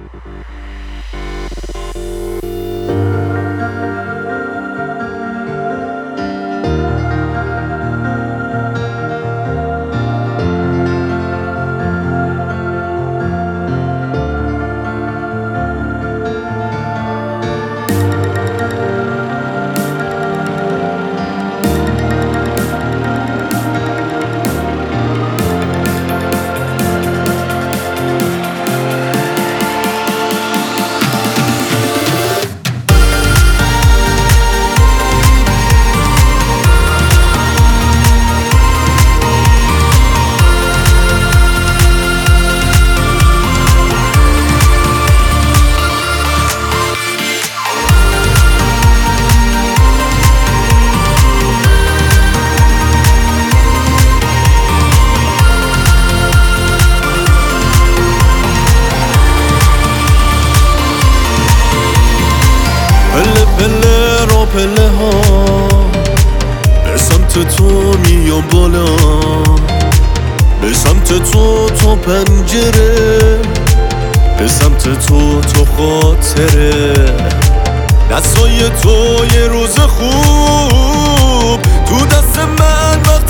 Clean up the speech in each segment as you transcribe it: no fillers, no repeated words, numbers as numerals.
پله پله را پله ها به سمت تو میام بالا، به سمت تو تا پنجره، به سمت تو تا خاطره. دستای تو یه روز خوب تو دست من وقت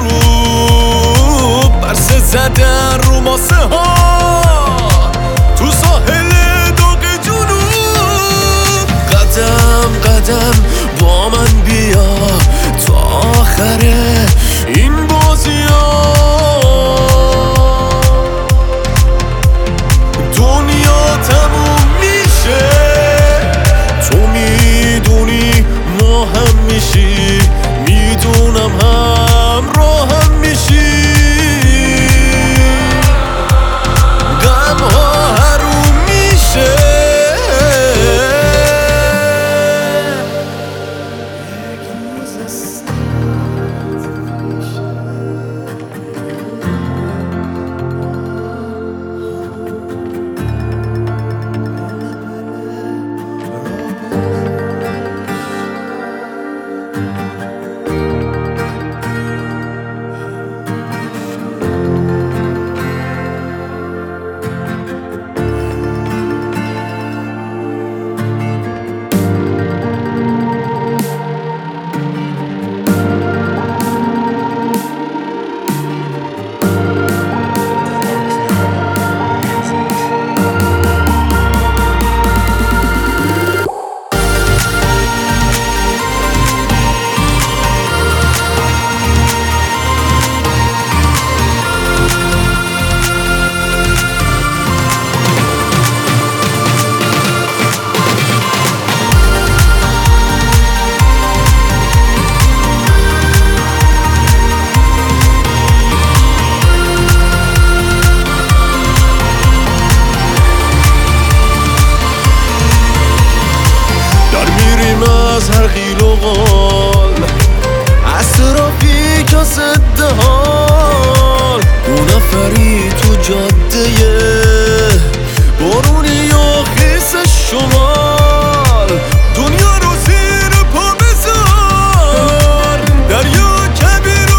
غروب، برسه زدن رو ماسه ها تو ساحل داغ جنوب. قدم قدم با من بیا تا آخره این بازی ها. دنیا تموم میشه، تو میدونی ما هم میشی، میدونم همراه هم میشی. غم ها حروم میشه، از هر قیل و قال اسرافی که ضد حال، دو نفری تو جاده